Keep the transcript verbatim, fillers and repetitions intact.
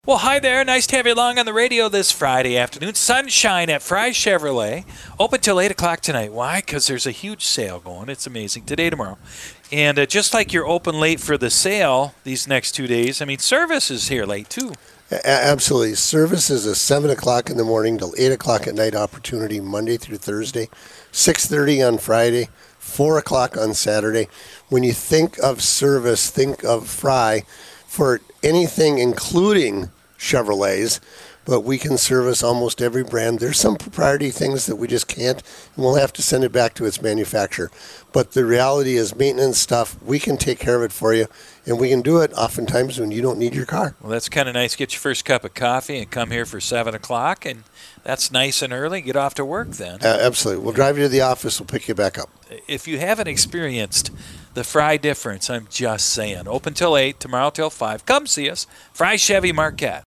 Well, hi there. Nice to have you along on the radio this Friday afternoon. Sunshine at Fry Chevrolet. Open till eight o'clock tonight. Why? Because there's a huge sale going. It's amazing. Today, tomorrow. And uh, just like you're open late for the sale these next two days, I mean, service is here late, too. A- absolutely. Service is a seven o'clock in the morning till eight o'clock at night opportunity, Monday through Thursday, six thirty on Friday, four o'clock on Saturday. When you think of service, think of Fry for anything including Chevrolets, but we can service almost every brand. There's some proprietary things that we just can't, and we'll have to send it back to its manufacturer. But the reality is maintenance stuff, we can take care of it for you, and we can do it oftentimes when you don't need your car. Well, that's kind of nice. Get your first cup of coffee and come here for seven o'clock, and that's nice and early. Get off to work then. Uh, absolutely. We'll drive you to the office. We'll pick you back up. If you haven't experienced the Fry difference, I'm just saying. Open till eight, tomorrow till five. Come see us. Fry Chevy Marquette.